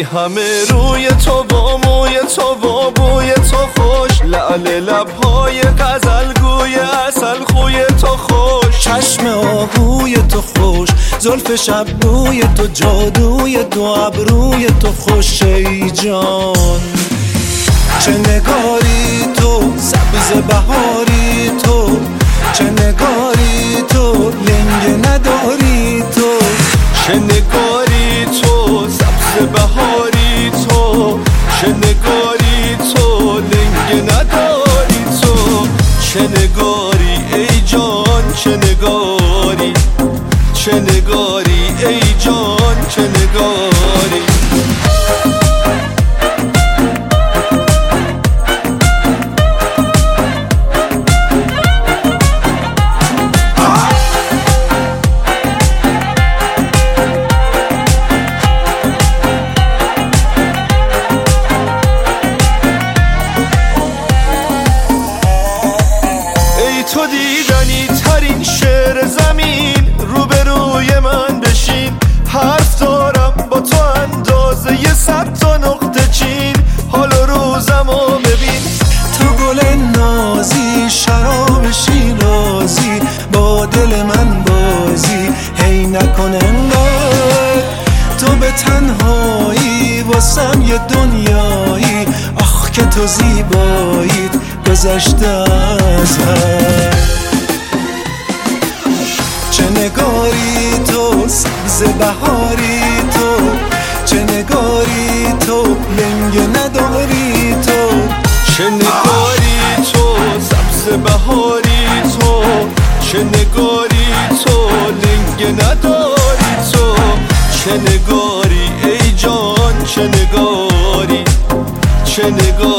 همه روی تو و موی تو و بوی تو خوش، لعل لبهای غزلگوی اصل خوی تو خوش، چشم آهوی تو خوش، زلف شبنوی تو، جادوی دو ابروی تو خوش ای جان. چه نگاری تو سبز بهاری تو، چه نگاری تو لنگ نداری تو، چه نگاری تو سبز بهاری تو، چه نگاری تو لنگ نداری تو، چه نگاری ای جان چه نگاری، چه نگاری ای جان چه نگاری. تو دیدنی ترین شعر زمین، روبروی من بشین، حرف دارم با تو اندازه 100 تا نقطه چین، حال و روزمو ببین. تو گل نازی شراب شیرازی، با دل من بازی هی نکن انگار، تو به تنهایی واسم یه دنیایی، آخ که تو زیبایید گذشته از هر. چه نگاری تو سبز بهاری تو، چه نگاری تو لنگ نداری تو، چه نگاری تو سبز بهاری تو، چه نگاری تو لنگ نداری تو، چه نگاری ای جان چه نگاری، چه نگاری